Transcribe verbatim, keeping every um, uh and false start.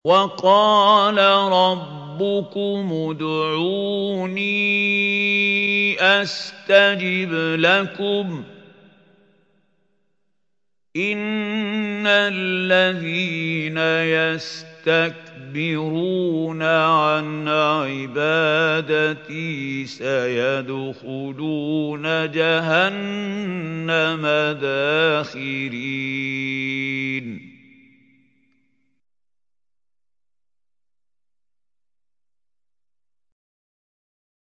وَقَالَ رَبُّكُمُ ادْعُونِي أَسْتَجِبْ لَكُمْ ۚ إِنَّ الَّذِينَ يَسْتَكْبِرُونَ عَنْ عِبَادَتِي سَيَدْخُلُونَ جَهَنَّمَ دَاخِرِينَ